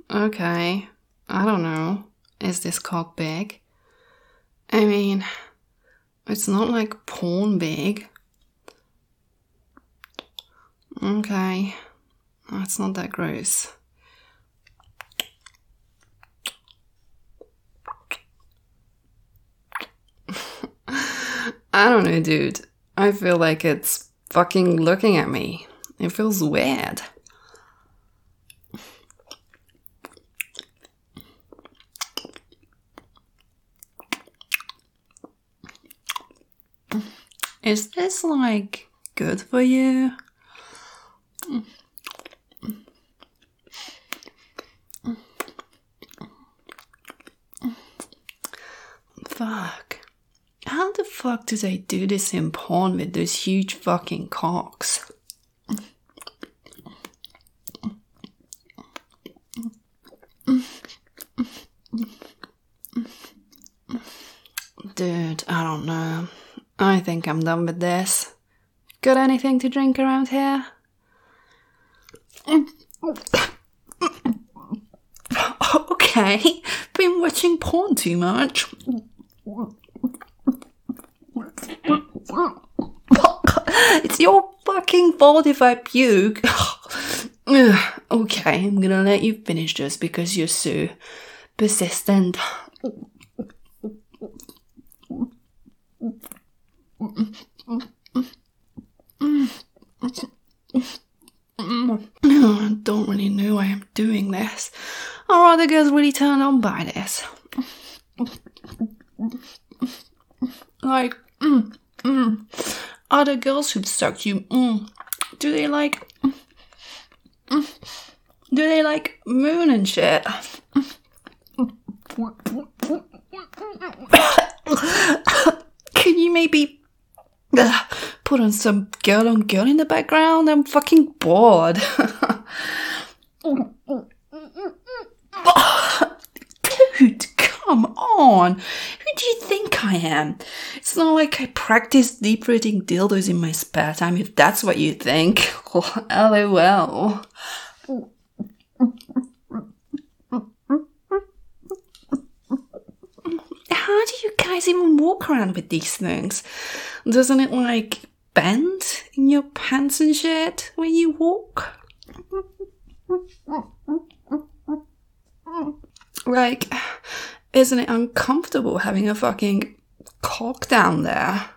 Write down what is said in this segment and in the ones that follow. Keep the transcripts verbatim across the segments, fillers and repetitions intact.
okay. I don't know. Is this cock big? I mean, it's not like porn big. Okay. That's not that gross. I don't know, dude. I feel like it's fucking looking at me. It feels weird. Is this, like, good for you? Fuck. How the fuck do they do this in porn with those huge fucking cocks? Dude, I don't know. I think I'm done with this. Got anything to drink around here? Okay, been watching porn too much. It's your fucking fault if I puke. Okay, I'm gonna let you finish just because you're so persistent. I don't really know why I'm doing this. Are other girls really turned on by this? Like, mm, mm, other girls who've sucked you, mm, do they like, mm, do they like moon and shit? Can you maybe uh, put on some girl on girl in the background? I'm fucking bored. Dude, come on. Who do you think I am? It's not like I practice deep-throating dildos in my spare time, if that's what you think. LOL. How do you guys even walk around with these things? Doesn't it, like, bend in your pants and shit when you walk? Like, isn't it uncomfortable having a fucking cock down there?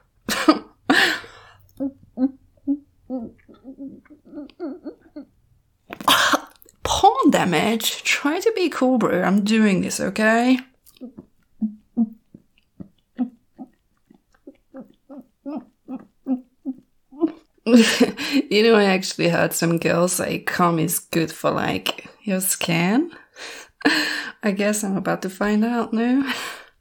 Porn damage? Try to be cool, bro. I'm doing this, okay? You know, I actually heard some girls say cum is good for, like, your skin. I guess I'm about to find out now.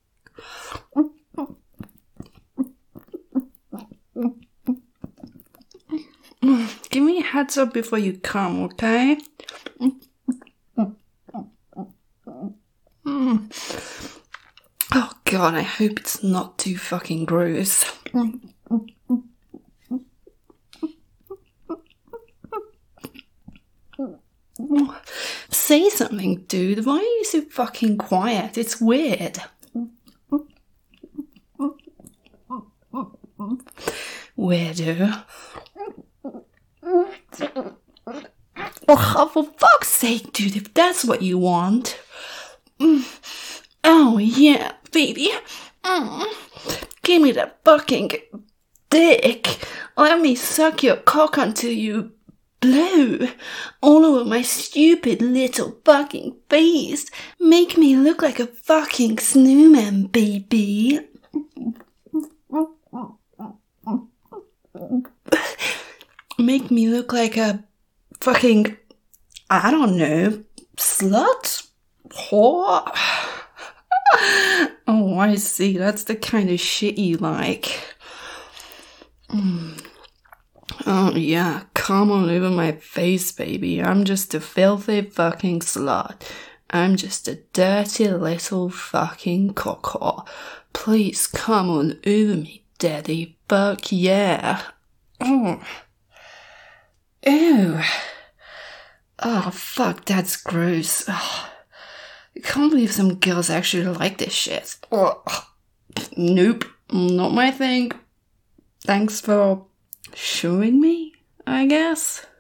Give me a heads up before you come, okay? Oh god, I hope it's not too fucking gross. Say something, dude. Why are you so fucking quiet? It's weird. Weirdo. Oh, for fuck's sake, dude, if that's what you want. Oh, yeah, baby. Mm. Give me that fucking dick. Let me suck your cock until you blow all over my stupid little fucking face. Make me look like a fucking snowman, baby. Make me look like a fucking, I don't know, slut? Whore? Oh, I see. That's the kind of shit you like. Mm. Oh, yeah. Come on over my face, baby. I'm just a filthy fucking slut. I'm just a dirty little fucking cock. Please come on over me, daddy. Fuck yeah. Mm. Ew. Oh, fuck, that's gross. Oh. can't believe some girls actually like this shit. Oh, nope, not my thing. Thanks for showing me, I guess.